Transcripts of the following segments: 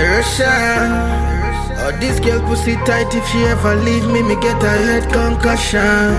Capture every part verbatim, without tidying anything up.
Russian. Oh, this girl pussy tight. If she ever leave me, me get a head concussion.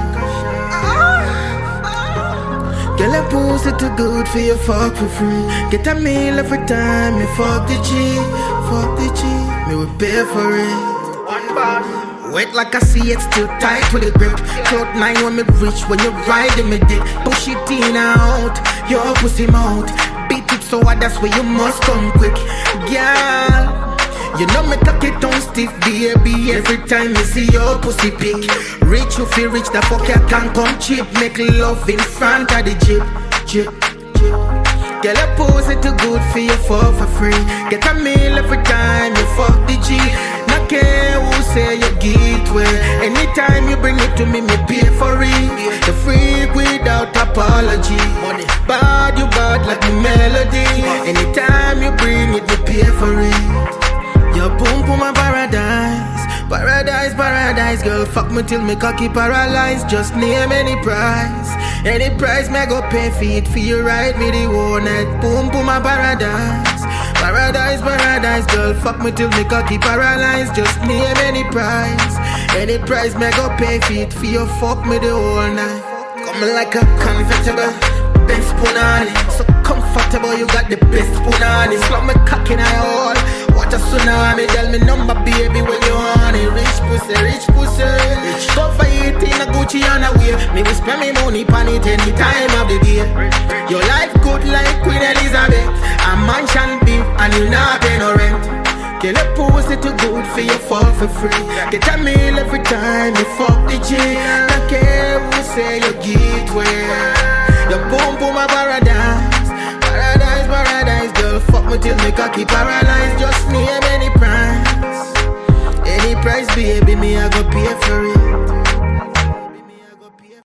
Girl, a pussy too good for you, fuck for free. Get a meal every time, me fuck the G. Fuck the G, me will pay for it. One bar. Wet like I see it, still tight with a grip. Cloud nine when me reach, when you riding me dick. Push it in out, your pussy mouth. Beat it so hard, that's where you must come quick. Girl, you know me cock it on stiff, baby. Every time you see your pussy pick. Rich you feel rich, the fuck you can come cheap. Make love in front of the jeep, jeep, jeep. Girl, a pussy too good for you, for for free. Get a meal every time you fuck the G. Not care who say you get way. Anytime you bring it to me, me pay for it. The freak without apology. Money bad, you bad like the melody. Anytime you bring it, me pay for it. Your boom boom my paradise, paradise, paradise, girl. Fuck me till me cocky paralyzed. Just name any price, any price me go pay for it. For you ride me the whole night. Boom boom my paradise, paradise, paradise, girl. Fuck me till me cocky paralyzed. Just name any price, any price me go pay for it. For you fuck me the whole night. Coming like a convertible, best punani. So comfortable, you got the best punani. Slap me cocky in my hole. What a tsunami, tell me number baby when you on it. Rich pussy, rich pussy. Rich go for it in a Gucci on a way. Me will spend me money pan it any time of the day. Your life good like Queen Elizabeth. A mansion big and you not pay no rent. Get a pussy too good for you fall for free. Get a meal every time you fuck the G. Don't care who say you get where. Your boom boom a paradise, paradise, paradise, girl. Fuck me till me cocky paralyzed. Just name any price, any price, baby. Me I go pay for it.